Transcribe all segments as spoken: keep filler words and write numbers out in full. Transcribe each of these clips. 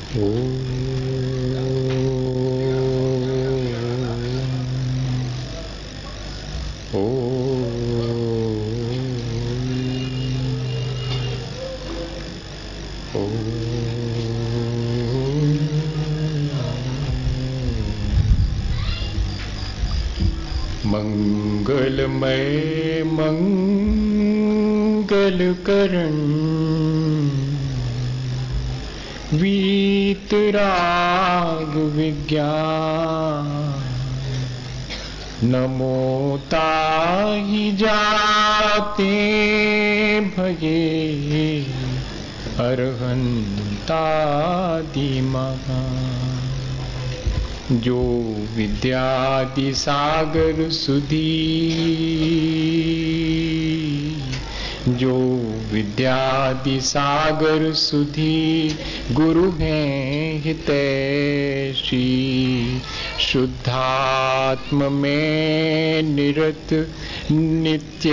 मंगलमय मंगलकरण वीतराग विज्ञान नमो ताहि जाते भये अरहंतादि महान। जो विद्यादि सागर सुधी जो विद्यादि सागर सुधी गुरु हैं हितैषी शुद्धात्म में निरत नित्य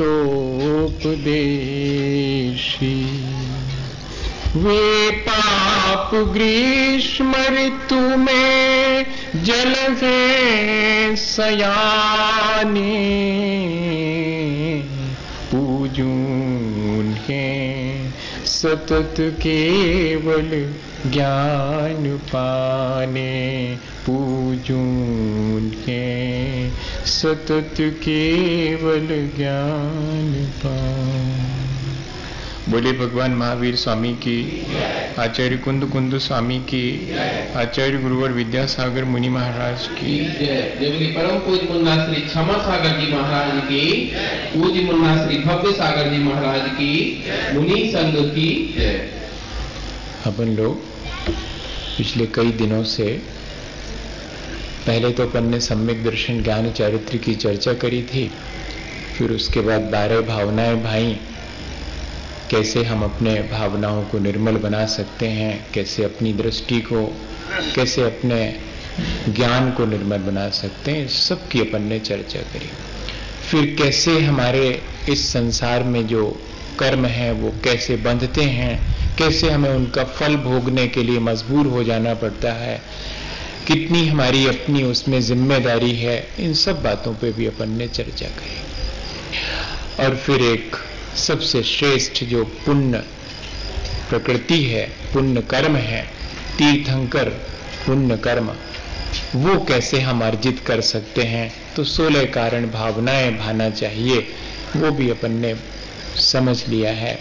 हितोपदेशी। वे पाप ग्रीष्म ऋतु में जल है सयाने पूजून हैं सतत केवल ज्ञान पाने पूजून हैं सतत केवल ज्ञान पाने। बोले भगवान महावीर स्वामी की, आचार्य कुंद कुंद स्वामी की, आचार्य गुरुवर विद्यासागर मुनि महाराज की, परम पूज्य मुन्ना श्री क्षमा सागर जी महाराज की, पूज्य मुन्ना श्री भव्य सागर जी महाराज की, मुनि संघ की। अपन लोग पिछले कई दिनों से पहले तो अपन ने सम्यक दर्शन ज्ञान चारित्र की चर्चा करी थी, फिर उसके बाद बारह भावनाएं भाई, कैसे हम अपने भावनाओं को निर्मल बना सकते हैं, कैसे अपनी दृष्टि को, कैसे अपने ज्ञान को निर्मल बना सकते हैं, सबकी अपन ने चर्चा करी। फिर कैसे हमारे इस संसार में जो कर्म है वो कैसे बंधते हैं, कैसे हमें उनका फल भोगने के लिए मजबूर हो जाना पड़ता है, कितनी हमारी अपनी उसमें जिम्मेदारी है, इन सब बातों पे भी अपन ने चर्चा करी। और फिर एक सबसे श्रेष्ठ जो पुण्य प्रकृति है, पुण्य कर्म है, तीर्थंकर पुण्य कर्म, वो कैसे हम अर्जित कर सकते हैं, तो सोलह कारण भावनाएं भाना चाहिए, वो भी अपन ने समझ लिया है।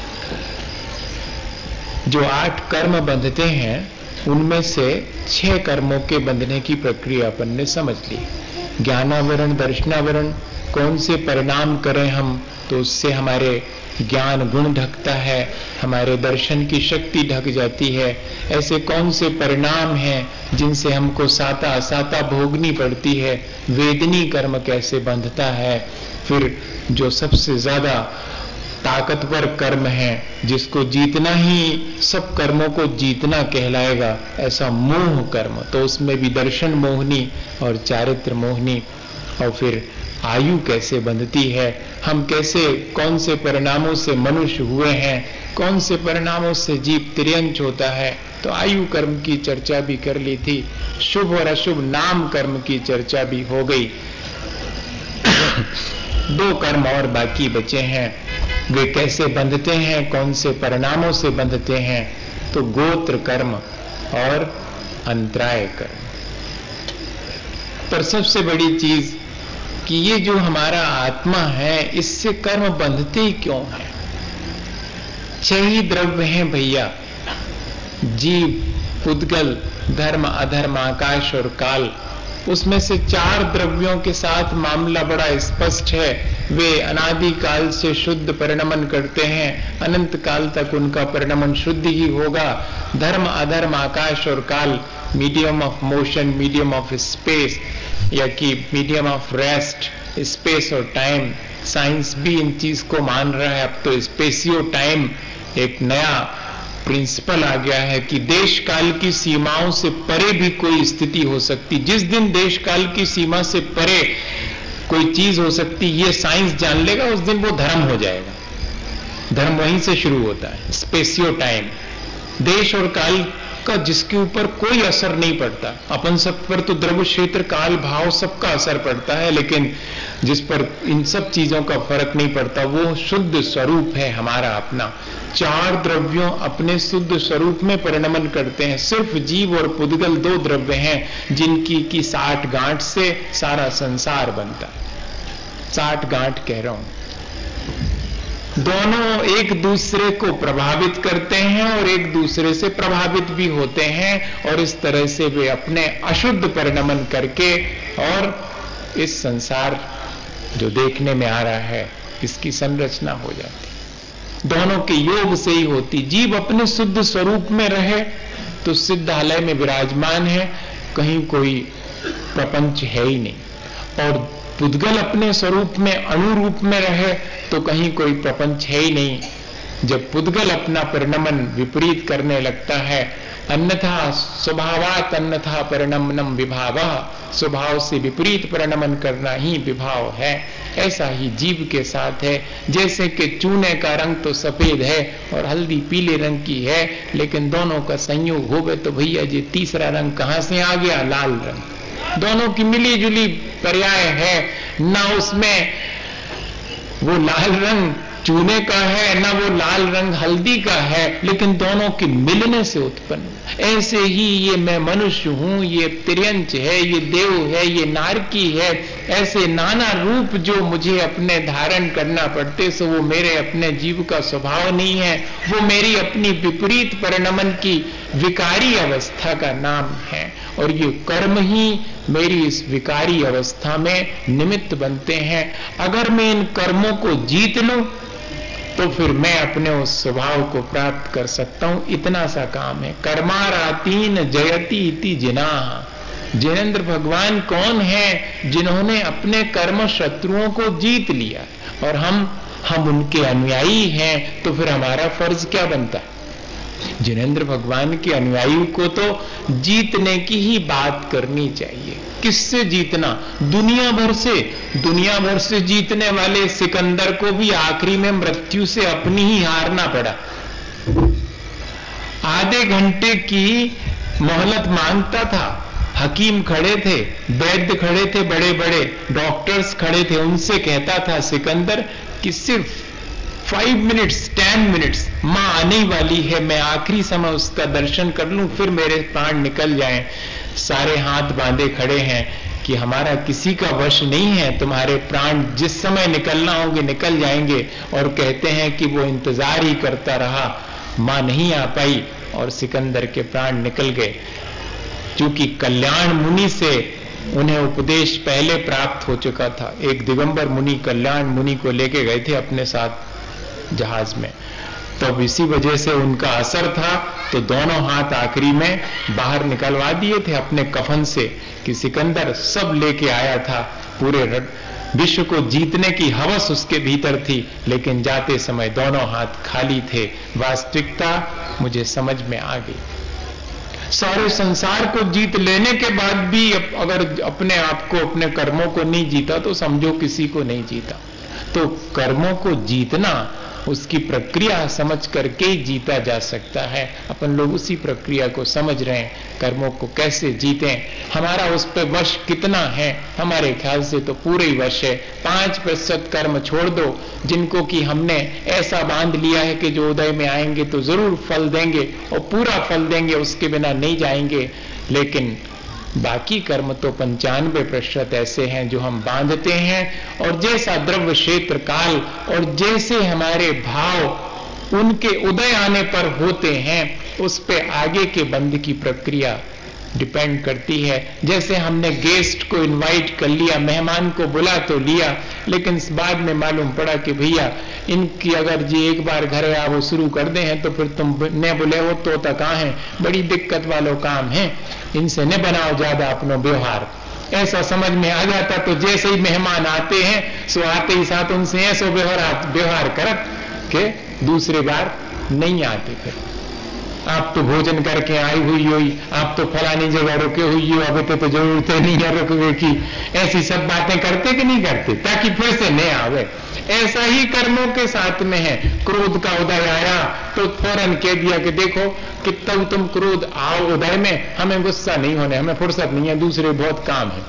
जो आठ कर्म बंधते हैं उनमें से छह कर्मों के बंधने की प्रक्रिया अपन ने समझ ली। ज्ञानावरण दर्शनावरण, कौन से परिणाम करें हम तो उससे हमारे ज्ञान गुण ढकता है, हमारे दर्शन की शक्ति ढक जाती है। ऐसे कौन से परिणाम हैं जिनसे हमको साता असाता भोगनी पड़ती है, वेदनी कर्म कैसे बंधता है। फिर जो सबसे ज्यादा ताकतवर कर्म है, जिसको जीतना ही सब कर्मों को जीतना कहलाएगा, ऐसा मोह कर्म, तो उसमें भी दर्शन मोहनी और चारित्र मोहनी। और फिर आयु कैसे बंधती है, हम कैसे कौन से परिणामों से मनुष्य हुए हैं, कौन से परिणामों से जीव तिर्यंच होता है, तो आयु कर्म की चर्चा भी कर ली थी। शुभ और अशुभ नाम कर्म की चर्चा भी हो गई। दो कर्म और बाकी बचे हैं, वे कैसे बंधते हैं, कौन से परिणामों से बंधते हैं, तो गोत्र कर्म और अंतराय कर्म। पर सबसे बड़ी चीज कि ये जो हमारा आत्मा है, इससे कर्म बंधते ही क्यों है। छह ही द्रव्य हैं भैया, जीव, पुद्गल, धर्म, अधर्म, आकाश और काल। उसमें से चार द्रव्यों के साथ मामला बड़ा स्पष्ट है। वे अनादि काल से शुद्ध परिणमन करते हैं, अनंत काल तक उनका परिणमन शुद्ध ही होगा। धर्म, अधर्म, आकाश और काल medium of motion, medium of space, या कि मीडियम ऑफ रेस्ट, स्पेस और टाइम। साइंस भी इन चीज को मान रहा है। अब तो स्पेसियो टाइम एक नया प्रिंसिपल आ गया है कि देश काल की सीमाओं से परे भी कोई स्थिति हो सकती। जिस दिन देश काल की सीमा से परे कोई चीज हो सकती, ये साइंस जान लेगा, उस दिन वो धर्म हो जाएगा। धर्म वहीं से शुरू होता है, स्पेसियो टाइम। देश और काल का जिसके ऊपर कोई असर नहीं पड़ता। अपन सब पर तो द्रव्य क्षेत्र काल भाव सबका असर पड़ता है, लेकिन जिस पर इन सब चीजों का फर्क नहीं पड़ता वो शुद्ध स्वरूप है हमारा अपना। चार द्रव्यों अपने शुद्ध स्वरूप में परिणमन करते हैं। सिर्फ जीव और पुद्गल दो द्रव्य हैं जिनकी की साठ गांठ से सारा संसार बनता है। साठ गांठ कह रहा हूं। दोनों एक दूसरे को प्रभावित करते हैं और एक दूसरे से प्रभावित भी होते हैं, और इस तरह से वे अपने अशुद्ध परिणमन करके और इस संसार जो देखने में आ रहा है इसकी संरचना हो जाती। दोनों के योग से ही होती। जीव अपने शुद्ध स्वरूप में रहे तो सिद्धालय में विराजमान है, कहीं कोई प्रपंच है ही नहीं, और पुद्गल अपने स्वरूप में अणुरूप में रहे तो कहीं कोई प्रपंच है ही नहीं। जब पुद्गल अपना परिणमन विपरीत करने लगता है, अन्यथा स्वभावात अन्यथा परिणमनम विभावः, स्वभाव से विपरीत परिणमन करना ही विभाव है। ऐसा ही जीव के साथ है। जैसे कि चूने का रंग तो सफेद है और हल्दी पीले रंग की है, लेकिन दोनों का संयोग हो गए तो भैया जी तीसरा रंग कहां से आ गया? लाल रंग। दोनों की मिली जुली पर्याय है, ना उसमें वो लाल रंग चूने का है ना वो लाल रंग हल्दी का है, लेकिन दोनों के मिलने से उत्पन्न। ऐसे ही ये मैं मनुष्य हूं, ये तिर्यंच है, ये देव है, ये नारकी है, ऐसे नाना रूप जो मुझे अपने धारण करना पड़ते, सो वो मेरे अपने जीव का स्वभाव नहीं है, वो मेरी अपनी विपरीत परिणमन की विकारी अवस्था का नाम है। और ये कर्म ही मेरी इस विकारी अवस्था में निमित्त बनते हैं। अगर मैं इन कर्मों को जीत लूं तो फिर मैं अपने उस स्वभाव को प्राप्त कर सकता हूं। इतना सा काम है। कर्मारातीन जयति इति जिनाः। जिनेंद्र भगवान कौन है? जिन्होंने अपने कर्म शत्रुओं को जीत लिया, और हम हम उनके अनुयायी हैं, तो फिर हमारा फर्ज क्या बनता है? जिनेंद्र भगवान के अनुयायी को तो जीतने की ही बात करनी चाहिए। किससे जीतना? दुनिया भर से। दुनिया भर से जीतने वाले सिकंदर को भी आखिरी में मृत्यु से अपनी ही हारना पड़ा। आधे घंटे की मोहलत मांगता था। हकीम खड़े थे, वैद्य खड़े थे, बड़े बड़े डॉक्टर्स खड़े थे, उनसे कहता था सिकंदर कि सिर्फ फाइव मिनट्स टेन मिनट्स मां आने वाली है, मैं आखिरी समय उसका दर्शन कर लूं, फिर मेरे प्राण निकल जाएं। सारे हाथ बांधे खड़े हैं कि हमारा किसी का वश नहीं है, तुम्हारे प्राण जिस समय निकलना होंगे निकल जाएंगे। और कहते हैं कि वो इंतजार ही करता रहा, मां नहीं आ पाई और सिकंदर के प्राण निकल गए। क्योंकि कल्याण मुनि से उन्हें उपदेश पहले प्राप्त हो चुका था। एक दिगंबर मुनि कल्याण मुनि को लेके गए थे अपने साथ जहाज में, तो इसी वजह से उनका असर था, तो दोनों हाथ आखिरी में बाहर निकलवा दिए थे अपने कफन से कि सिकंदर सब लेके आया था। पूरे विश्व को जीतने की हवस उसके भीतर थी, लेकिन जाते समय दोनों हाथ खाली थे। वास्तविकता मुझे समझ में आ गई। सारे संसार को जीत लेने के बाद भी अगर अपने आप को, अपने कर्मों को नहीं जीता तो समझो किसी को नहीं जीता। तो कर्मों को जीतना उसकी प्रक्रिया समझ करके ही जीता जा सकता है। अपन लोग उसी प्रक्रिया को समझ रहे हैं, कर्मों को कैसे जीतें, हमारा उस पर वश कितना है। हमारे ख्याल से तो पूरे ही वश है। पांच प्रतिशत कर्म छोड़ दो जिनको कि हमने ऐसा बांध लिया है कि जो उदय में आएंगे तो जरूर फल देंगे और पूरा फल देंगे, उसके बिना नहीं जाएंगे। लेकिन बाकी कर्म तो पंचानवे प्रतिशत ऐसे हैं जो हम बांधते हैं, और जैसा द्रव्य क्षेत्र काल और जैसे हमारे भाव उनके उदय आने पर होते हैं, उस पे आगे के बंध की प्रक्रिया डिपेंड करती है। जैसे हमने गेस्ट को इनवाइट कर लिया, मेहमान को बुला तो लिया, लेकिन इस बाद में मालूम पड़ा कि भैया इनकी अगर जी एक बार घर आ वो शुरू कर दे हैं तो फिर तुम न बुले हो तो तक है, बड़ी दिक्कत वालों काम है, इनसे न बनाओ ज्यादा अपनो व्यवहार। ऐसा समझ में आ जाता, तो जैसे ही मेहमान आते हैं सो आते ही साथ उनसे ऐसा व्यवहार व्यवहार करत के दूसरी बार नहीं आते। फिर आप तो भोजन करके आई हुई हो, आप तो फलानी जगह रुके हुई हो, अभी तो, तो जरूरत नहीं है रुकने की, ऐसी सब बातें करते कि नहीं करते, ताकि फिर से न आवे। ऐसा ही कर्मों के साथ में है। क्रोध का उदय आया तो फौरन कह दिया कि देखो कितना तुम क्रोध आओ उदय में, हमें गुस्सा नहीं होने, हमें फुर्सत नहीं है, दूसरे बहुत काम है,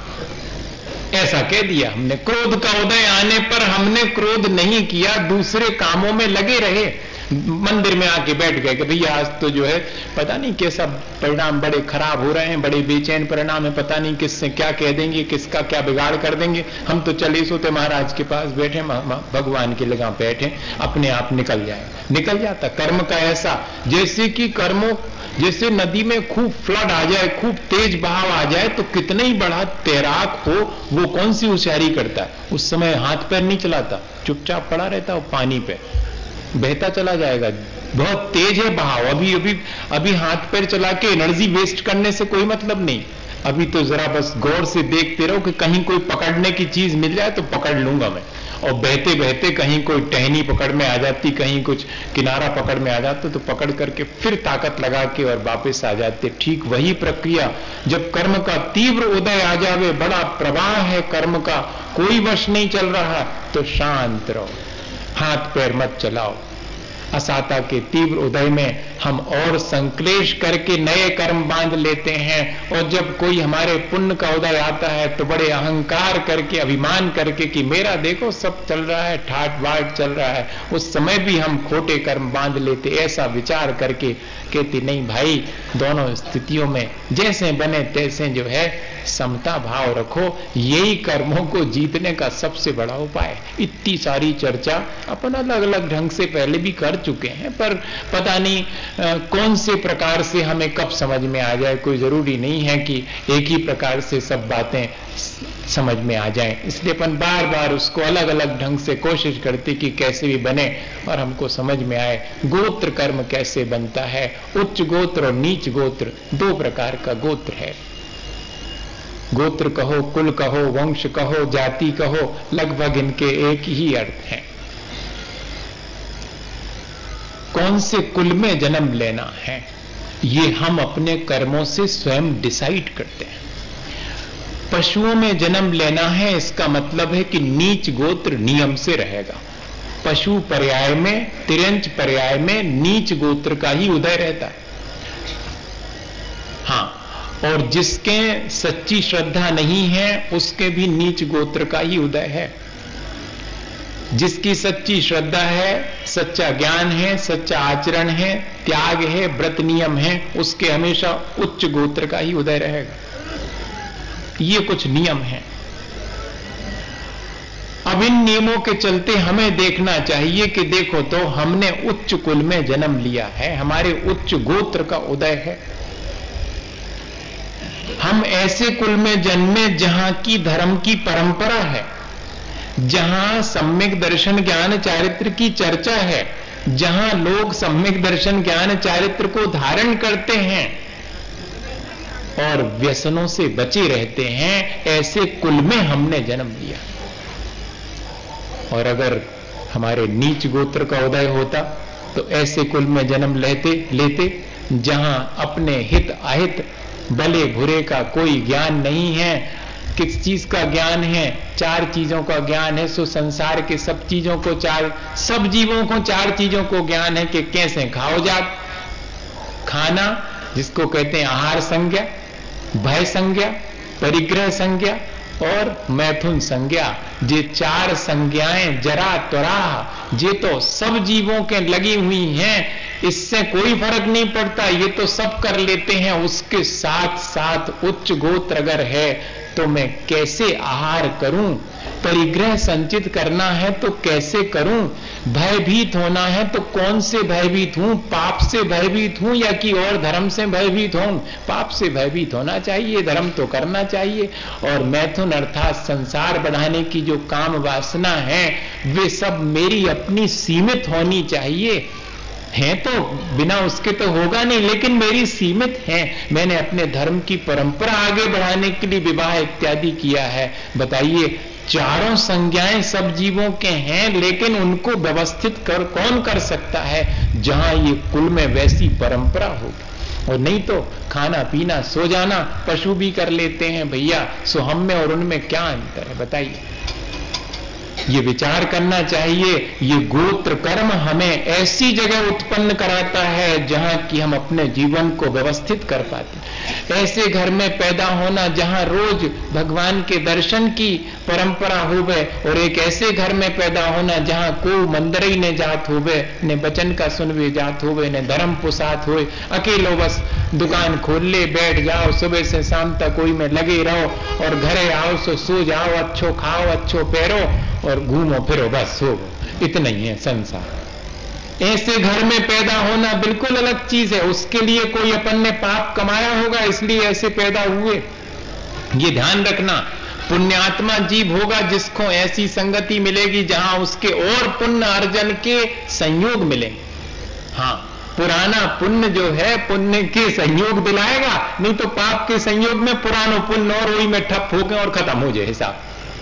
ऐसा कह दिया हमने। क्रोध का उदय आने पर हमने क्रोध नहीं किया, दूसरे कामों में लगे रहे, मंदिर में आके बैठ गए कि भैया आज तो जो है पता नहीं कैसा परिणाम बड़े खराब हो रहे हैं, बड़े बेचैन परिणाम है, पता नहीं किससे क्या कह देंगे, किसका क्या बिगाड़ कर देंगे, हम तो चले सोते महाराज के पास बैठे, भगवान की लगा बैठे, अपने आप निकल जाए, निकल जाता। कर्म का ऐसा, जैसे कि कर्मों, जैसे नदी में खूब फ्लड आ जाए, खूब तेज बहाव आ जाए तो कितना ही बड़ा तैराक हो वो कौन सी होशियारी करता है, उस समय हाथ पैर नहीं चलाता, चुपचाप पड़ा रहता वो पानी पे, बहता चला जाएगा। बहुत तेज है बहाव, अभी अभी अभी हाथ पैर चला के एनर्जी वेस्ट करने से कोई मतलब नहीं, अभी तो जरा बस गौर से देखते रहो कि कहीं कोई पकड़ने की चीज मिल जाए तो पकड़ लूंगा मैं, और बहते बहते कहीं कोई टहनी पकड़ में आ जाती, कहीं कुछ किनारा पकड़ में आ जाता तो पकड़ करके फिर ताकत लगा के और वापस आ जाते। ठीक वही प्रक्रिया जब कर्म का तीव्र उदय आ जावे, बड़ा प्रवाह है कर्म का, कोई वश नहीं चल रहा, तो शांत रहो, हाथ पैर मत चलाओ। असाता के तीव्र उदय में हम और संक्लेश करके नए कर्म बांध लेते हैं, और जब कोई हमारे पुण्य का उदय आता है तो बड़े अहंकार करके, अभिमान करके कि मेरा देखो सब चल रहा है, ठाट बाट चल रहा है, उस समय भी हम खोटे कर्म बांध लेते। ऐसा विचार करके कहते नहीं भाई, दोनों स्थितियों में जैसे बने तैसे जो है समता भाव रखो, यही कर्मों को जीतने का सबसे बड़ा उपाय है। इतनी सारी चर्चा अपन अलग अलग ढंग से पहले भी कर चुके हैं, पर पता नहीं आ, कौन से प्रकार से हमें कब समझ में आ जाए, कोई जरूरी नहीं है कि एक ही प्रकार से सब बातें समझ में आ जाएं, इसलिए अपन बार बार उसको अलग अलग ढंग से कोशिश करते कि कैसे भी बने और हमको समझ में आए। गोत्र कर्म कैसे बनता है, उच्च गोत्र और नीच गोत्र दो प्रकार का गोत्र है। गोत्र कहो, कुल कहो, वंश कहो, जाति कहो, लगभग इनके एक ही अर्थ है। कौन से कुल में जन्म लेना है ये हम अपने कर्मों से स्वयं डिसाइड करते हैं। पशुओं में जन्म लेना है, इसका मतलब है कि नीच गोत्र नियम से रहेगा। पशु पर्याय में, तिरंच पर्याय में नीच गोत्र का ही उदय रहता है। हाँ, और जिसके सच्ची श्रद्धा नहीं है उसके भी नीच गोत्र का ही उदय है। जिसकी सच्ची श्रद्धा है, सच्चा ज्ञान है, सच्चा आचरण है, त्याग है, व्रत नियम है, उसके हमेशा उच्च गोत्र का ही उदय रहेगा। ये कुछ नियम हैं। अब इन नियमों के चलते हमें देखना चाहिए कि देखो तो हमने उच्च कुल में जन्म लिया है, हमारे उच्च गोत्र का उदय है। हम ऐसे कुल में जन्मे जहां की धर्म की परंपरा है, जहां सम्यक दर्शन ज्ञान चारित्र की चर्चा है, जहां लोग सम्यक दर्शन ज्ञान चारित्र को धारण करते हैं और व्यसनों से बचे रहते हैं, ऐसे कुल में हमने जन्म लिया। और अगर हमारे नीच गोत्र का उदय होता तो ऐसे कुल में जन्म लेते लेते जहां अपने हित अहित भले बुरे का कोई ज्ञान नहीं है। किस चीज का ज्ञान है? चार चीजों का ज्ञान है। सो संसार के सब चीजों को, चार सब जीवों को चार चीजों को ज्ञान है कि कैसे खाओ जात, खाना जिसको कहते हैं आहार संज्ञा, भय संज्ञा, परिग्रह संज्ञा और मैथुन संज्ञा। ये चार संज्ञाएं जरा त्वरा ये तो सब जीवों के लगी हुई हैं, इससे कोई फर्क नहीं पड़ता, ये तो सब कर लेते हैं। उसके साथ साथ उच्च गोत्र अगर है तो मैं कैसे आहार करूं, परिग्रह संचित करना है तो कैसे करूं, भयभीत होना है तो कौन से भयभीत हूं, पाप से भयभीत हूं या कि और धर्म से भयभीत हूं? पाप से भयभीत होना चाहिए, धर्म तो करना चाहिए। और मैथुन अर्थात संसार बढ़ाने की जो काम वासना है वे सब मेरी अपनी सीमित होनी चाहिए। है तो बिना उसके तो होगा नहीं, लेकिन मेरी सीमित है। मैंने अपने धर्म की परंपरा आगे बढ़ाने के लिए विवाह इत्यादि किया है। बताइए, चारों संज्ञाएं सब जीवों के हैं, लेकिन उनको व्यवस्थित कर कौन कर सकता है जहां ये कुल में वैसी परंपरा होगी। और नहीं तो खाना पीना सो जाना पशु भी कर लेते हैं भैया, सो हम में और उनमें क्या अंतर है बताइए। ये विचार करना चाहिए। ये गोत्र कर्म हमें ऐसी जगह उत्पन्न कराता है जहां कि हम अपने जीवन को व्यवस्थित कर पाते। ऐसे घर में पैदा होना जहां रोज भगवान के दर्शन की परंपरा होवे, और एक ऐसे घर में पैदा होना जहां को मंदिर ही ने जात होवे, ने बचन का सुनवे जात होवे, ने धर्म पुसात होए। अकेलो बस दुकान खोल ले, बैठ जाओ, सुबह से शाम तक कोई में लगे रहो, और घरे आओ सो सो जाओ, अच्छो खाओ, अच्छो पैरो और घूमो फिरो, बस हो, इतना ही है संसार। ऐसे घर में पैदा होना बिल्कुल अलग चीज है। उसके लिए कोई अपन ने पाप कमाया होगा, इसलिए ऐसे पैदा हुए, ये ध्यान रखना। पुण्यात्मा जीव होगा जिसको ऐसी संगति मिलेगी जहां उसके और पुण्य अर्जन के संयोग मिलेंगे। हाँ, पुराना पुण्य जो है पुण्य के संयोग दिलाएगा, नहीं तो पाप के संयोग में पुरानो पुण्य और वही में ठप हो गए और खत्म हो जाए हिसाब।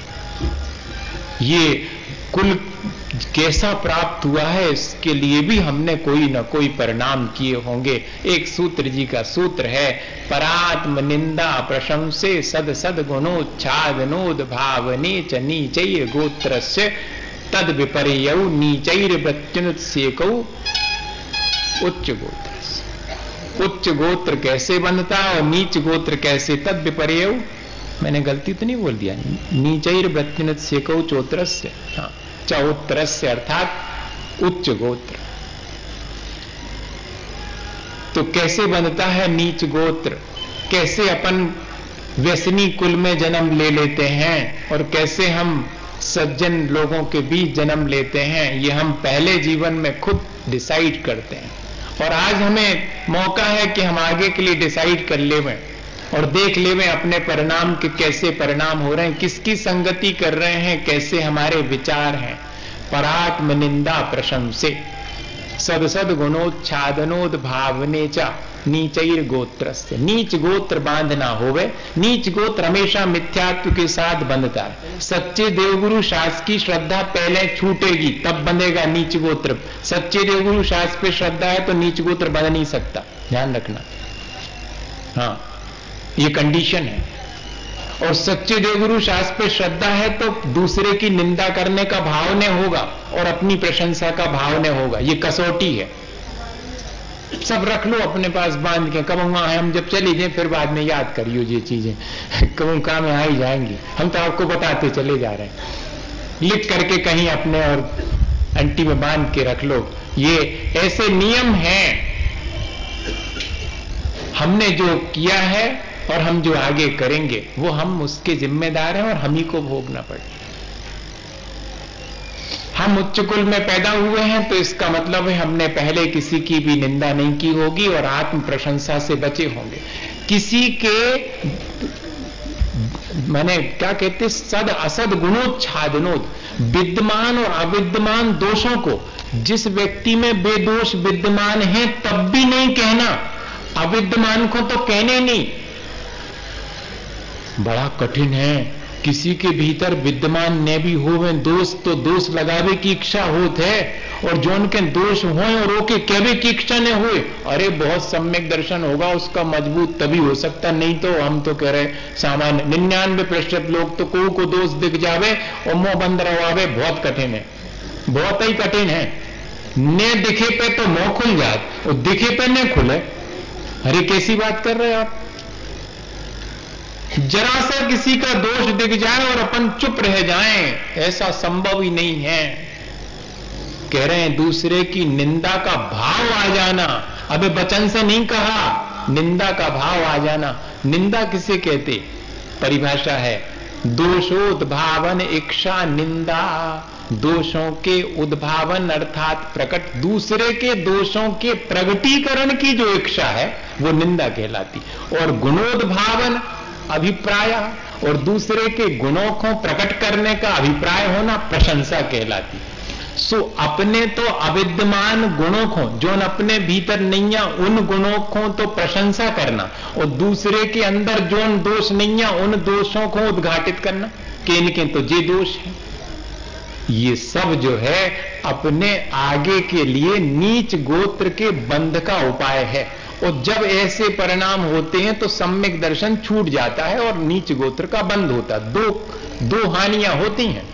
ये कुल कैसा प्राप्त हुआ है, इसके लिए भी हमने कोई ना कोई परिणाम किए होंगे। एक सूत्र जी का सूत्र है, परात्म निंदा प्रशंसे सद सद गुणोच्छादनोद भावने च नीचैर गोत्रस्य तद विपर्यौ नीचैर वृत्त्युत्सेकौ उच्च गोत्र। उच्च गोत्र कैसे बनता है और नीच गोत्र कैसे, तद विपर्यौ, मैंने गलती तो नहीं बोल दिया, नीचैर वृत्त्युत्सेकौ चौत्रस्य, हाँ चौत्रस्य अर्थात उच्च गोत्र। तो कैसे बनता है नीच गोत्र, कैसे अपन व्यसनी कुल में जन्म ले लेते हैं और कैसे हम सज्जन लोगों के बीच जन्म लेते हैं, ये हम पहले जीवन में खुद डिसाइड करते हैं। और आज हमें मौका है कि हम आगे के लिए डिसाइड कर लेवें और देख लेवें अपने परिणाम के कैसे परिणाम हो रहे हैं, किसकी संगति कर रहे हैं, कैसे हमारे विचार हैं। परात्म निंदा प्रशंसे सद सद गुणोच्छादनोद भावने चा नीचैर गोत्रस्य। नीच गोत्र बांधना होवे। नीच गोत्र हमेशा मिथ्यात्व के साथ बंधता है। सच्चे देवगुरु शास्त्र की श्रद्धा पहले छूटेगी तब बंधेगा नीच गोत्र। सच्चे देवगुरु शास्त्र पे श्रद्धा है तो नीच गोत्र बंध नहीं सकता, ध्यान रखना। हाँ, ये कंडीशन है। और सच्चे देवगुरु शास्त्र पे श्रद्धा है तो दूसरे की निंदा करने का भाव ने होगा और अपनी प्रशंसा का भाव ने होगा। ये कसौटी है, सब रख लो अपने पास बांध के। कब वहां हम जब चली जाए फिर बाद में याद करियो ये चीजें, कब काम में आ ही जाएंगी। हम तो आपको बताते चले जा रहे हैं, लिख करके कहीं अपने और अंटी में बांध के रख लो। ये ऐसे नियम हैं, हमने जो किया है और हम जो आगे करेंगे वो हम उसके जिम्मेदार हैं और हम ही को भोगना पड़ेगा। हम उच्च कुल में पैदा हुए हैं तो इसका मतलब है हमने पहले किसी की भी निंदा नहीं की होगी और आत्म प्रशंसा से बचे होंगे। किसी के मैंने क्या कहते सद असद गुणोच्छादनोद, विद्यमान और अविद्यमान दोषों को, जिस व्यक्ति में बेदोष विद्यमान है तब भी नहीं कहना, अविद्यमान को तो कहने नहीं। बड़ा कठिन है। किसी के भीतर विद्यमान ने भी होवे दोष तो दोष लगावे की इच्छा होत है, और जो उनके दोष होए और ओके कहवे की इच्छा ने होए, अरे बहुत सम्यक दर्शन होगा उसका मजबूत तभी हो सकता, नहीं तो हम तो कह रहे सामान्य निन्यानवे प्रतिशत लोग तो को को दोष दिख जावे और मुंह बंद रवावे, बहुत कठिन है, बहुत ही कठिन है। ने दिखे पे तो मुंह खुल जात और दिखे पे न खुले। अरे कैसी बात कर रहे आप? जरा सा किसी का दोष दिख जाए और अपन चुप रह जाएं, ऐसा संभव ही नहीं है। कह रहे हैं दूसरे की निंदा का भाव आ जाना। अबे वचन से नहीं कहा, निंदा का भाव आ जाना। निंदा किसे कहते? परिभाषा है दोषोद्भावन इच्छा निंदा। दोषों के उद्भावन अर्थात प्रकट, दूसरे के दोषों के प्रगटीकरण की जो इच्छा है वो निंदा कहलाती। और गुणोद्भावन अभिप्राय, और दूसरे के गुणों को प्रकट करने का अभिप्राय होना प्रशंसा कहलाती। सो अपने तो अविद्यमान गुणों को, जो अपने भीतर नहीं है उन गुणों को तो प्रशंसा करना, और दूसरे के अंदर जो दोष नहीं है उन दोषों को उद्घाटित करना कि इनके तो ये दोष है। ये सब जो है अपने आगे के लिए नीच गोत्र के बंध का उपाय है। और जब ऐसे परिणाम होते हैं तो सम्यक दर्शन छूट जाता है और नीच गोत्र का बंध होता है। दो दो हानियां होती हैं।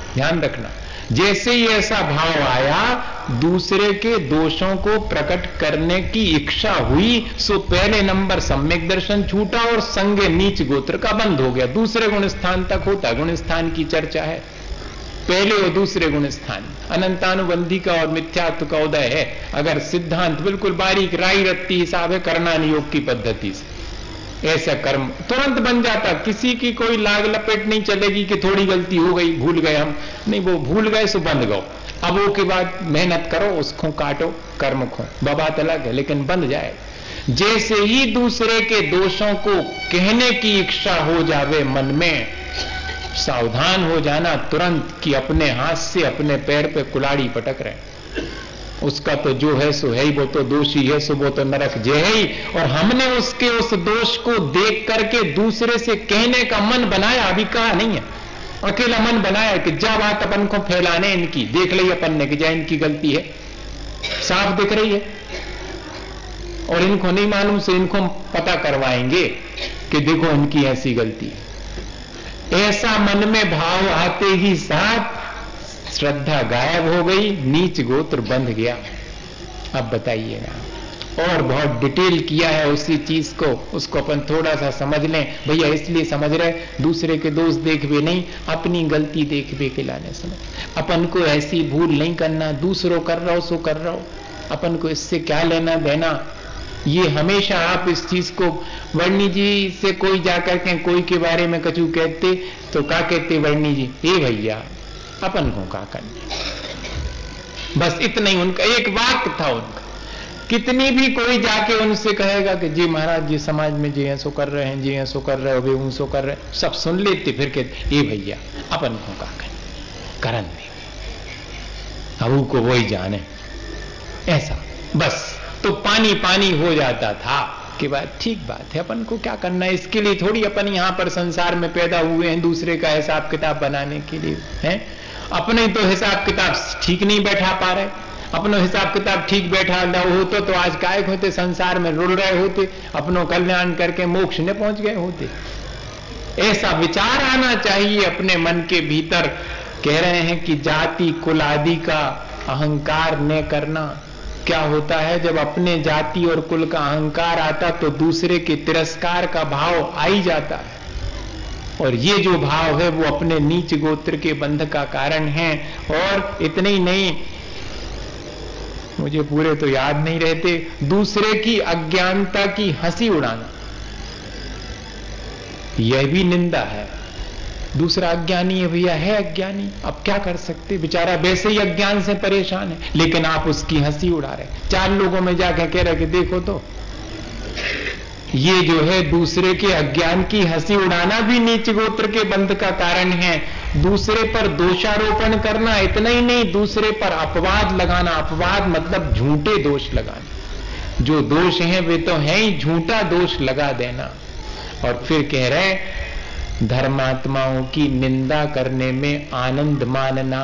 ध्यान रखना। जैसे ही ऐसा भाव आया, दूसरे के दोषों को प्रकट करने की इच्छा हुई, सो पहले नंबर सम्यक दर्शन छूटा और संगे नीच गोत्र का बंद हो गया। दूसरे गुण स्थान तक होता, गुण स्थान की चर्चा है, पहले और दूसरे गुण स्थान। अनंतानुबंधी का और मिथ्यात्व का उदय है। अगर सिद्धांत बिल्कुल बारीक राई रत्ती हिसाब है, करना योग की पद्धति से ऐसा कर्म तुरंत बन जाता। किसी की कोई लाग लपेट नहीं चलेगी कि थोड़ी गलती हो गई, भूल गए हम, नहीं, वो भूल गए सो बंद गो। अब वो के बाद मेहनत करो, उसको काटो, कर्म खो, बात अलग है, लेकिन बंद जाए। जैसे ही दूसरे के दोषों को कहने की इच्छा हो जावे मन में, सावधान हो जाना तुरंत कि अपने हाथ से अपने पैर पे कुलाड़ी पटक रहे। उसका तो जो है सो है ही, वो तो दोषी है सो वो तो नरक जे है ही। और हमने उसके उस दोष को देख करके दूसरे से कहने का मन बनाया, अभी कहा नहीं है, अकेला मन बनाया कि जा बात अपन को फैलाने इनकी, देख ली अपन ने कि जा इनकी गलती है, साफ दिख रही है, और इनको नहीं मालूम से इनको पता करवाएंगे कि देखो इनकी ऐसी गलती है। ऐसा मन में भाव आते ही साथ श्रद्धा गायब हो गई, नीच गोत्र बंध गया। अब बताइए ना, और बहुत डिटेल किया है उसी चीज को, उसको अपन थोड़ा सा समझ लें भैया। इसलिए समझ रहे, दूसरे के दोष देख भी नहीं, अपनी गलती देख भी के लाने समझ। अपन को ऐसी भूल नहीं करना, दूसरों कर रहा हो सो कर रहा हो, अपन को इससे क्या लेना देना। ये हमेशा आप इस चीज को, वर्णी जी से कोई जाकर के कोई के बारे में कछु कहते तो क्या कहते वर्णी जी, ए भैया अपन को क्या करना, बस इतना ही उनका एक वाक्य था उनका। कितनी भी कोई जाके उनसे कहेगा कि जी महाराज जी समाज में जी ऐसो कर रहे हैं, जी ऐसो कर रहे हो, वे उनसो कर रहे हैं, सब सुन लेते, फिर कहते ए भैया अपन को क्या करना, करन दे, अबू को वही जाने, ऐसा बस। तो पानी पानी हो जाता था कि बात ठीक बात है, अपन को क्या करना है, इसके लिए थोड़ी अपन यहां पर संसार में पैदा हुए हैं दूसरे का हिसाब किताब बनाने के लिए हैं। अपने तो हिसाब किताब ठीक नहीं बैठा पा रहे, अपनो हिसाब किताब ठीक बैठा होते तो आज कायक होते, संसार में रुल रहे होते, अपनों कल्याण करके मोक्ष ने पहुंच गए होते। ऐसा विचार आना चाहिए अपने मन के भीतर। कह रहे हैं कि जाति कुल आदि का अहंकार न करना। क्या होता है जब अपने जाति और कुल का अहंकार आता तो दूसरे के तिरस्कार का भाव आ ही जाता है, और ये जो भाव है वो अपने नीच गोत्र के बंध का कारण है। और इतने ही नहीं, मुझे पूरे तो याद नहीं रहते, दूसरे की अज्ञानता की हंसी उड़ाना, यह भी निंदा है। दूसरा अज्ञानी है भैया, है अज्ञानी, अब क्या कर सकते, बेचारा वैसे ही अज्ञान से परेशान है, लेकिन आप उसकी हंसी उड़ा रहे। चार लोगों में जाकर कह रहे कि देखो तो ये जो है दूसरे के अज्ञान की हंसी उड़ाना भी नीच गोत्र के बंध का कारण है। दूसरे पर दोषारोपण करना, इतना ही नहीं दूसरे पर अपवाद लगाना। अपवाद मतलब झूठे दोष लगाना, जो दोष हैं वे तो हैं ही, झूठा दोष लगा देना। और फिर कह रहे धर्मात्माओं की निंदा करने में आनंद मानना,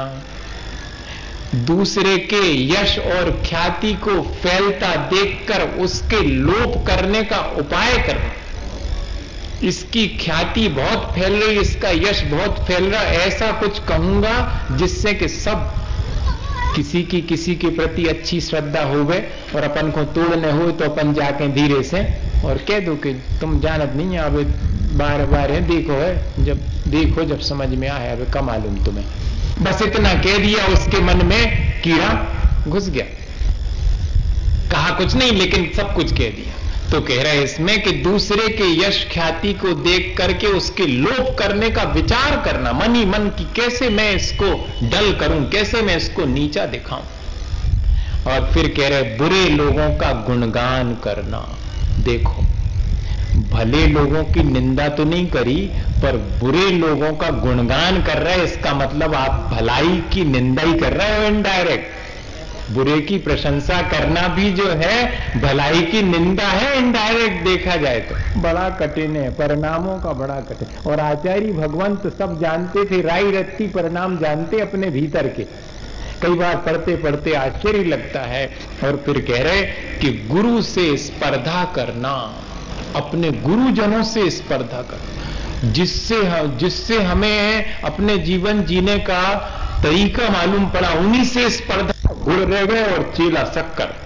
दूसरे के यश और ख्याति को फैलता देखकर उसके लोप करने का उपाय करना। इसकी ख्याति बहुत फैल रही, इसका यश बहुत फैल रहा, ऐसा कुछ कहूंगा जिससे कि सब किसी की किसी के प्रति अच्छी श्रद्धा हो गए, और अपन को तोड़ने हो तो अपन जाके धीरे से और कह दो कि तुम जानत नहीं है, अब बार बार है देखो है, जब देखो जब समझ में आया, अब का मालूम तुम्हें, बस इतना कह दिया, उसके मन में कीड़ा घुस गया। कहा कुछ नहीं लेकिन सब कुछ कह दिया। तो कह रहा है इसमें कि दूसरे के यश ख्याति को देख करके उसके लोप करने का विचार करना मन ही मन की, कैसे मैं इसको डल करूं, कैसे मैं इसको नीचा दिखाऊं। और फिर कह रहे बुरे लोगों का गुणगान करना। देखो भले लोगों की निंदा तो नहीं करी, पर बुरे लोगों का गुणगान कर रहे, इसका मतलब आप भलाई की निंदा ही कर रहे हो इनडायरेक्ट। बुरे की प्रशंसा करना भी जो है भलाई की निंदा है इनडायरेक्ट, देखा जाए तो बड़ा कठिन है, परिणामों का बड़ा कठिन। और आचार्य भगवंत सब जानते थे, राई रत्ती परिणाम जानते अपने भीतर के, कई बार पढ़ते पढ़ते आश्चर्य लगता है। और फिर कह रहे कि गुरु से स्पर्धा करना, अपने गुरुजनों से स्पर्धा करना। जिससे जिससे हमें अपने जीवन जीने का तरीका मालूम पड़ा, उन्हीं से स्पर्धा, गुड़ रह गए और चेला शक्कर।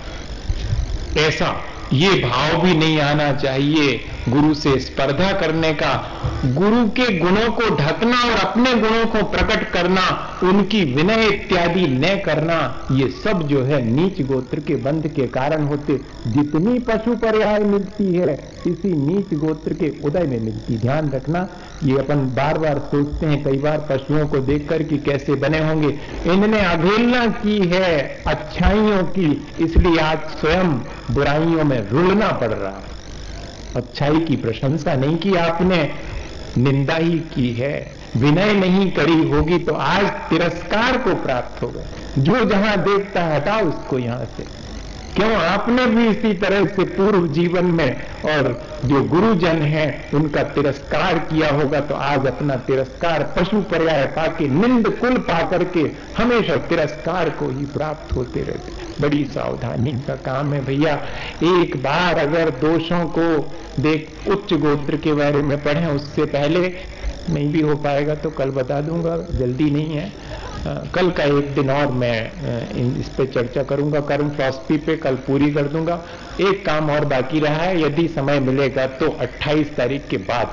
ऐसा ये भाव भी नहीं आना चाहिए गुरु से स्पर्धा करने का। गुरु के गुणों को ढकना और अपने गुणों को प्रकट करना, उनकी विनय इत्यादि न करना, ये सब जो है नीच गोत्र के बंध के कारण होते। जितनी पशु पर्याय मिलती है इसी नीच गोत्र के उदय में मिलती। ध्यान रखना, ये अपन बार बार सोचते हैं कई बार पशुओं को देखकर कि कैसे बने होंगे। इन्होंने अवहेलना की है अच्छाइयों की, इसलिए आज स्वयं बुराइयों में रुलना पड़ रहा है। अच्छाई की प्रशंसा नहीं की आपने, निंदा ही की है। विनय नहीं करी होगी तो आज तिरस्कार को प्राप्त होगा। जो जहां देखता है हटाओ उसको यहां से। क्यों, आपने भी इसी तरह से पूर्व जीवन में और जो गुरुजन हैं उनका तिरस्कार किया होगा, तो आज अपना तिरस्कार पशु पर्याय पाके, निंद कुल पाकर के हमेशा तिरस्कार को ही प्राप्त होते रहते। बड़ी सावधानी का काम है भैया। एक बार अगर दोषों को देख, उच्च गोत्र के बारे में पढ़ें, उससे पहले नहीं भी हो पाएगा तो कल बता दूंगा, जल्दी नहीं है। आ, कल का एक दिन और मैं आ, इस पे चर्चा करूंगा, कर्म फिलॉसफी पे कल पूरी कर दूंगा। एक काम और बाकी रहा है, यदि समय मिलेगा तो अट्ठाईस तारीख के बाद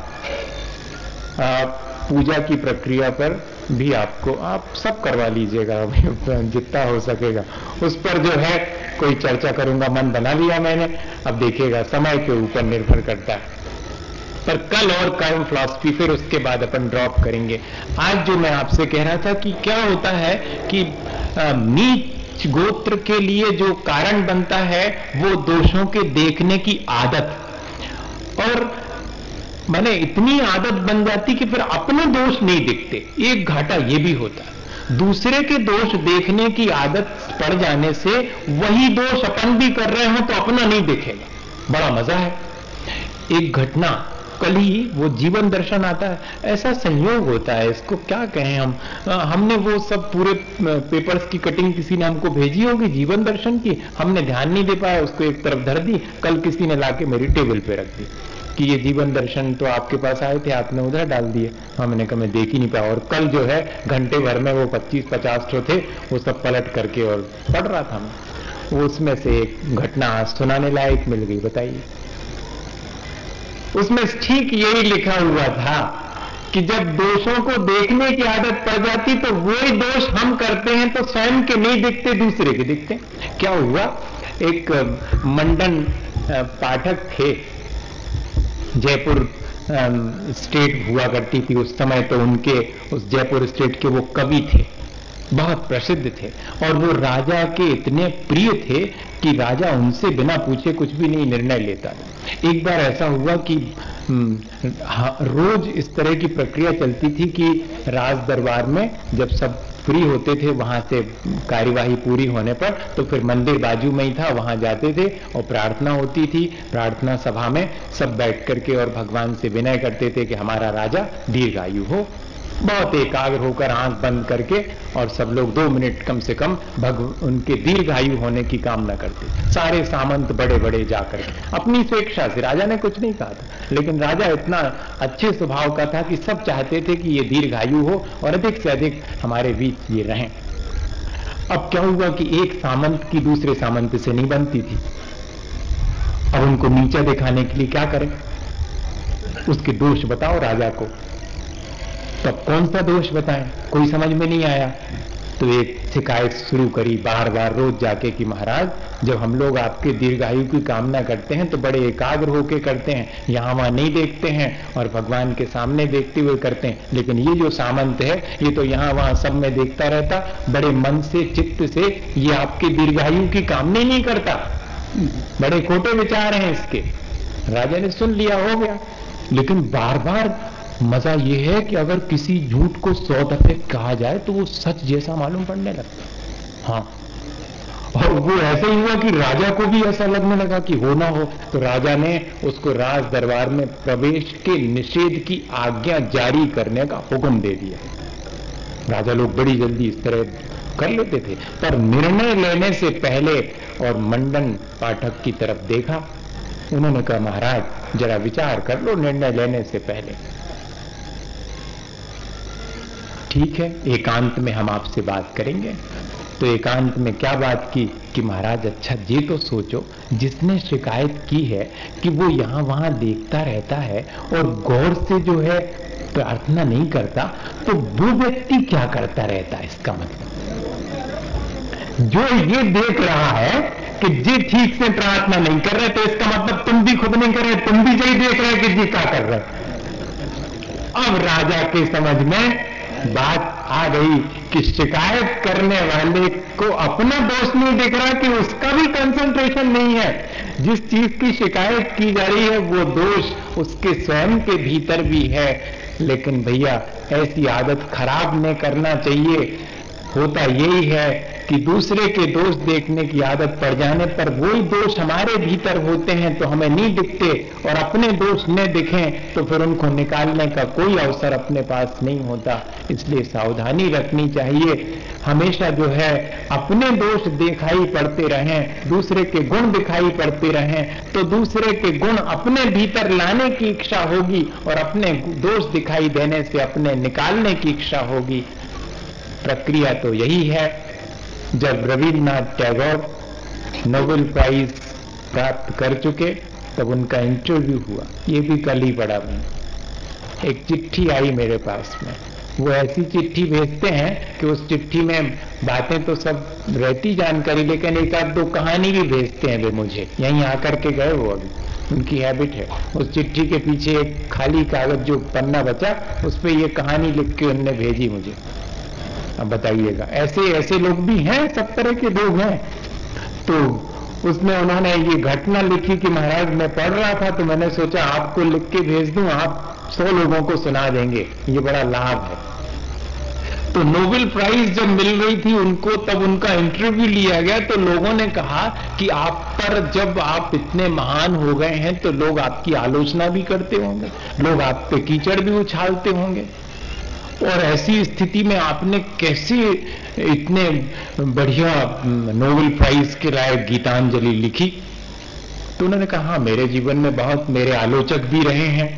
आ, पूजा की प्रक्रिया पर भी आपको, आप सब करवा लीजिएगा जितना हो सकेगा, उस पर जो है कोई चर्चा करूंगा। मन बना लिया मैंने, अब देखिएगा समय के ऊपर निर्भर करता है। पर कल और कर्म फिलॉसफी, फिर उसके बाद अपन ड्रॉप करेंगे। आज जो मैं आपसे कह रहा था कि क्या होता है कि नीच गोत्र के लिए जो कारण बनता है वो दोषों के देखने की आदत, और माने इतनी आदत बन जाती कि फिर अपने दोष नहीं दिखते। एक घाटा ये भी होता है, दूसरे के दोष देखने की आदत पड़ जाने से वही दोष अपन भी कर रहे हो तो अपना नहीं दिखेगा। बड़ा मजा है। एक घटना, कल ही वो जीवन दर्शन आता है, ऐसा संयोग होता है, इसको क्या कहें हम। हमने वो सब पूरे पेपर्स की कटिंग किसी ने हमको भेजी होगी जीवन दर्शन की, हमने ध्यान नहीं दे पाया, उसको एक तरफ धर दी। कल किसी ने लाके मेरी टेबल पे रख दी कि ये जीवन दर्शन तो आपके पास आए थे, आपने उधर डाल दिए। हमने कहा मैं देख ही नहीं पाया, और कल जो है घंटे भर में वो पच्चीस पचास ठो थे, वो सब पलट करके और पढ़ रहा था मैं। उसमें से एक घटना सुनाने लायक मिल गई, बताइए। उसमें ठीक यही लिखा हुआ था कि जब दोषों को देखने की आदत पड़ जाती तो वही दोष हम करते हैं तो स्वयं के नहीं दिखते, दूसरे के दिखते। क्या हुआ, एक मंडन पाठक थे, जयपुर स्टेट हुआ करती थी उस समय, तो उनके उस जयपुर स्टेट के वो कवि थे, बहुत प्रसिद्ध थे, और वो राजा के इतने प्रिय थे कि राजा उनसे बिना पूछे कुछ भी नहीं निर्णय लेता था। एक बार ऐसा हुआ कि रोज इस तरह की प्रक्रिया चलती थी कि राज दरबार में जब सब फ्री होते थे, वहां से कार्यवाही पूरी होने पर तो फिर मंदिर बाजू में ही था, वहां जाते थे और प्रार्थना होती थी। प्रार्थना सभा में सब बैठ करके और भगवान से विनय करते थे कि हमारा राजा दीर्घायु हो। बहुत एकाग्र होकर आंख बंद करके, और सब लोग दो मिनट कम से कम भग उनके दीर्घायु होने की कामना करते। सारे सामंत बड़े बड़े जाकर के अपनी स्वेच्छा से, राजा ने कुछ नहीं कहा था, लेकिन राजा इतना अच्छे स्वभाव का था कि सब चाहते थे कि ये दीर्घायु हो और अधिक से अधिक हमारे बीच ये रहें। अब क्या हुआ कि एक सामंत की दूसरे सामंत से नहीं बनती थी। अब उनको नीचा दिखाने के लिए क्या करें, उसके दोष बताओ राजा को। तब कौन सा दोष बताएं, कोई समझ में नहीं आया। तो एक शिकायत शुरू करी बार बार रोज जाके कि महाराज, जब हम लोग आपके दीर्घायु की कामना करते हैं तो बड़े एकाग्र होके करते हैं, यहां वहां नहीं देखते हैं और भगवान के सामने देखते हुए करते हैं, लेकिन ये जो सामंत है ये तो यहां वहां सब में देखता रहता, बड़े मन से चित्त से ये आपके दीर्घायु की कामना नहीं करता। बड़े खोटे विचार हैं इसके। राजा ने सुन लिया, हो गया। लेकिन बार बार मजा यह है कि अगर किसी झूठ को सौ दफे कहा जाए तो वो सच जैसा मालूम पड़ने लगता। हाँ, और वो ऐसे ही हुआ कि राजा को भी ऐसा लगने लगा कि हो ना हो, तो राजा ने उसको राज दरबार में प्रवेश के निषेध की आज्ञा जारी करने का हुक्म दे दिया। राजा लोग बड़ी जल्दी इस तरह कर लेते थे, पर निर्णय लेने से पहले और मंडन पाठक की तरफ देखा। उन्होंने कहा महाराज जरा विचार कर लो निर्णय लेने से पहले। ठीक है, एकांत में हम आपसे बात करेंगे। तो एकांत में क्या बात की कि महाराज अच्छा ये तो सोचो, जिसने शिकायत की है कि वो यहाँ वहाँ देखता रहता है और गौर से जो है प्रार्थना नहीं करता, तो वो व्यक्ति क्या करता रहता है? इसका मतलब जो ये देख रहा है कि जी ठीक से प्रार्थना नहीं कर रहे, तो इसका मतलब तुम भी खुद नहीं कर रहे, तुम भी यही देख रहे कि जी क्या कर रहे। अब राजा के समझ में बात आ गई कि शिकायत करने वाले को अपना दोष नहीं दिख रहा कि उसका भी कंसंट्रेशन नहीं है। जिस चीज की शिकायत की जा रही है वो दोष उसके स्वयं के भीतर भी है। लेकिन भैया ऐसी आदत खराब नहीं करना चाहिए। होता यही है कि दूसरे के दोष देखने की आदत पड़ जाने पर वही दोष हमारे भीतर होते हैं तो हमें नहीं दिखते, और अपने दोष न दिखें तो फिर उनको निकालने का कोई अवसर अपने पास नहीं होता। इसलिए सावधानी रखनी चाहिए। हमेशा जो है अपने दोष दिखाई पड़ते रहें, दूसरे के गुण दिखाई पड़ते रहें, तो दूसरे के गुण अपने भीतर लाने की इच्छा होगी और अपने दोष दिखाई देने से अपने निकालने की इच्छा होगी। प्रक्रिया तो यही है। जब रविन्द्रनाथ टैगोर नोबेल प्राइज प्राप्त कर चुके तब उनका इंटरव्यू हुआ। ये भी कल ही पढ़ा मैंने। एक चिट्ठी आई मेरे पास में। वो ऐसी चिट्ठी भेजते हैं कि उस चिट्ठी में बातें तो सब रहती जानकारी, लेकिन एक आध दो कहानी भी भेजते हैं वे मुझे। यहीं आकर के गए वो, अभी उनकी हैबिट है। उस चिट्ठी के पीछे एक खाली कागज जो पन्ना बचा, उस पर ये कहानी लिख के उनने भेजी मुझे। अब बताइएगा, ऐसे ऐसे लोग भी हैं, सब तरह के लोग हैं। तो उसमें उन्होंने ये घटना लिखी कि महाराज मैं पढ़ रहा था तो मैंने सोचा आपको लिख के भेज दूं, आप सौ लोगों को सुना देंगे, ये बड़ा लाभ है। तो नोबेल प्राइज जब मिल रही थी उनको, तब उनका इंटरव्यू लिया गया तो लोगों ने कहा कि आप पर जब आप इतने महान हो गए हैं तो लोग आपकी आलोचना भी करते होंगे, लोग आप पे कीचड़ भी उछालते होंगे, और ऐसी स्थिति में आपने कैसे इतने बढ़िया नोबेल प्राइज के लायक गीतांजलि लिखी। तो उन्होंने कहा हाँ, मेरे जीवन में बहुत मेरे आलोचक भी रहे हैं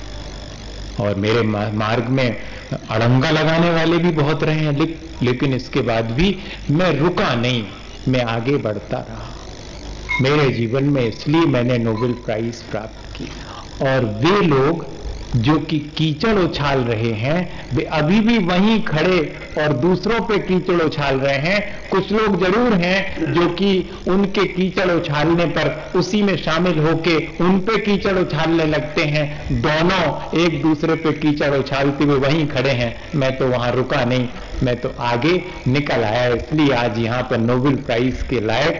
और मेरे मार्ग में अड़ंगा लगाने वाले भी बहुत रहे हैं, लेकिन इसके बाद भी मैं रुका नहीं, मैं आगे बढ़ता रहा। मेरे जीवन में इसलिए मैंने नोबेल प्राइज प्राप्त की। और वे लोग जो कि कीचड़ उछाल रहे हैं वे अभी भी वहीं खड़े और दूसरों पे कीचड़ उछाल रहे हैं। कुछ लोग जरूर हैं जो कि उनके कीचड़ उछालने पर उसी में शामिल होके उन पे कीचड़ उछालने लगते हैं। दोनों एक दूसरे पे कीचड़ उछालते हुए वहीं खड़े हैं। मैं तो वहां रुका नहीं, मैं तो आगे निकल आया। इसलिए आज यहाँ पर नोबेल प्राइज के लायक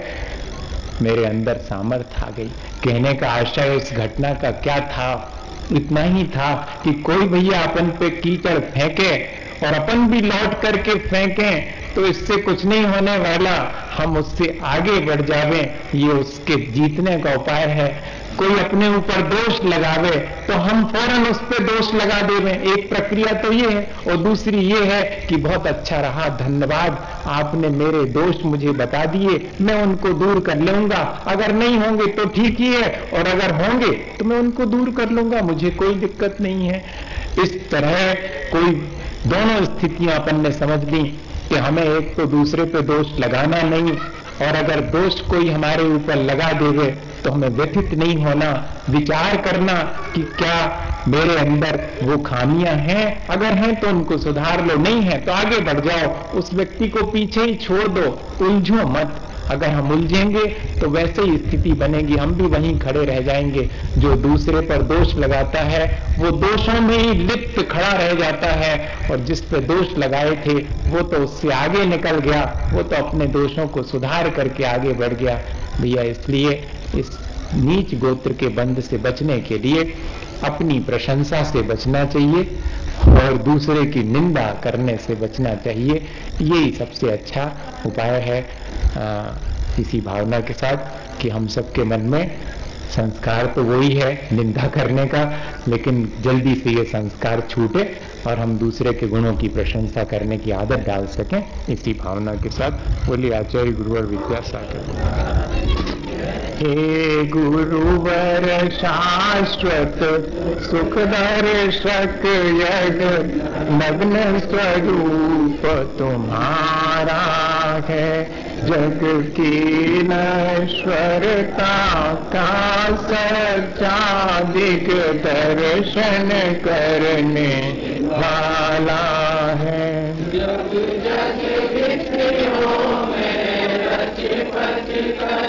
मेरे अंदर सामर्थ्य आ गई। कहने का आशय उस घटना का क्या था? इतना ही था कि कोई भैया अपन पे कीचड़ फेंके और अपन भी लौट करके फेंकें तो इससे कुछ नहीं होने वाला, हम उससे आगे बढ़ जावें, ये उसके जीतने का उपाय है। कोई अपने ऊपर दोष लगावे तो हम फौरन उस पर दोष लगा देवें, एक प्रक्रिया तो ये है। और दूसरी ये है कि बहुत अच्छा रहा, धन्यवाद, आपने मेरे दोष मुझे बता दिए, मैं उनको दूर कर लूंगा। अगर नहीं होंगे तो ठीक ही है, और अगर होंगे तो मैं उनको दूर कर लूंगा, मुझे कोई दिक्कत नहीं है। इस तरह कोई दोनों स्थितियां अपन ने समझ ली कि हमें एक तो दूसरे पे दोष लगाना नहीं, और अगर दोष कोई हमारे ऊपर लगा देवे तो हमें व्यथित नहीं होना, विचार करना कि क्या मेरे अंदर वो खामियां हैं, अगर हैं तो उनको सुधार लो, नहीं है तो आगे बढ़ जाओ, उस व्यक्ति को पीछे ही छोड़ दो, उलझो मत। अगर हम उलझेंगे तो वैसे ही स्थिति बनेगी, हम भी वहीं खड़े रह जाएंगे। जो दूसरे पर दोष लगाता है वो दोषों में ही लिप्त खड़ा रह जाता है, और जिस पे दोष लगाए थे वो तो उससे आगे निकल गया, वो तो अपने दोषों को सुधार करके आगे बढ़ गया। भैया इसलिए इस नीच गोत्र के बंध से बचने के लिए अपनी प्रशंसा से बचना चाहिए और दूसरे की निंदा करने से बचना चाहिए। यही सबसे अच्छा उपाय है। आ, इसी भावना के साथ कि हम सबके मन में संस्कार तो वही है निंदा करने का, लेकिन जल्दी से ये संस्कार छूटे और हम दूसरे के गुणों की प्रशंसा करने की आदत डाल सकें। इसी भावना के साथ बोलिए आचार्य गुरुवर विद्यासागर। हे गुरुवर शाश्वत सुख दर्शक यद नग्न स्वरूप तुम्हारा है, जग की नश्वरता का सच्चा दिग दर्शन करने वाला है। जग जग विषयों में रच पच कर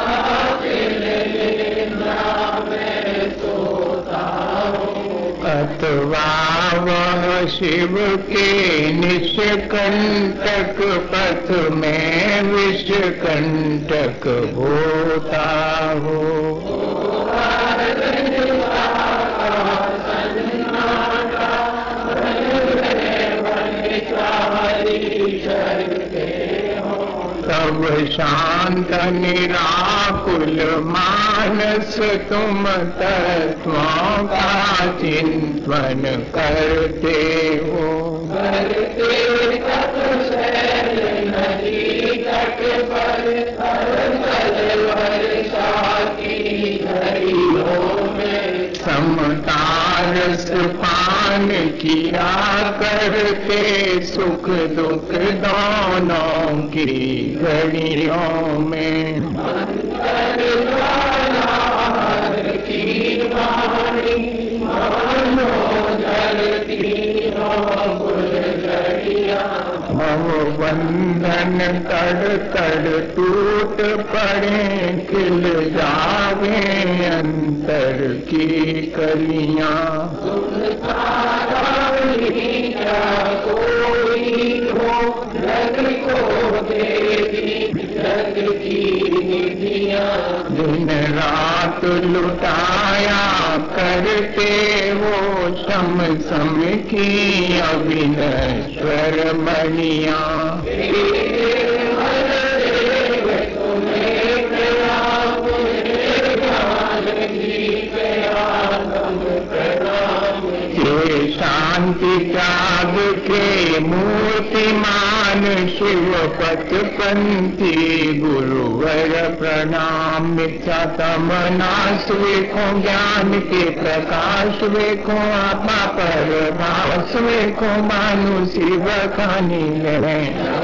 अथवा वह शिव के निष्कंटक पथ में विषकंटक होता हो। तब शांत निराकुल मानस तुम तत्वों का चिंतन करते हो। करते तपशैल नदी तट पर थल वर्षा की झड़ियों में समता रस पान किया करते, सुख दुख दोनों की घड़ियों में। मम बंधन तड़ तड़ टूट पड़े, खिल जावे अंतर की कलियां। दिन रात लुटाया करते वो शम सम की अविनश्वर मणियां। शांति त्याग के मूर्तिमान शिव पथपंथी गुरुवर प्रणाम। मिथ्या तम नाश वेखो, ज्ञान के प्रकाश वेखो, आत्मा पर भास वेखो, मानु शिव खानी है।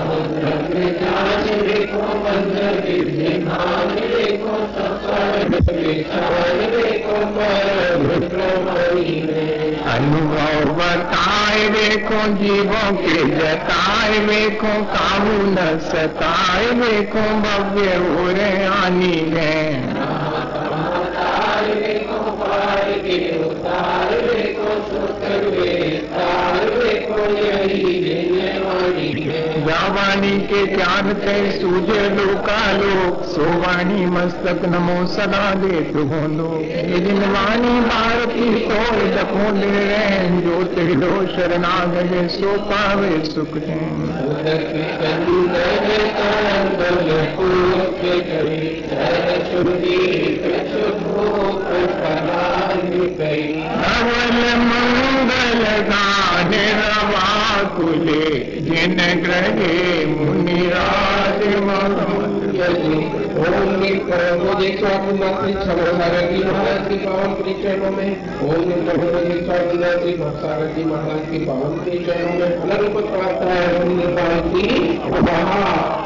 अनुभव बताए वेखो, जीवों के जताए वेखो, काबू न सताए वेखो, भव्य उरे आनी है। जावानी के ज्ञान ते सूझे लोकालोक, सोवाणी मस्तक नमो सदा दे तुहोंदो। जिनवाणी भारती तोड़ दखोंदे रहन, जो तिलो शरणागत सो पावे सुख देन। धवल मंगल गान रवा कुले, जिन ग्रहे मुनिराज ओम एक सौ आठ सागर जी महाराज के पावन प्रिय चरणों में, ओम एक सौ आठ सागर जी महाराज के पावन प्रिय चरणों में अनंत प्रार्थना है।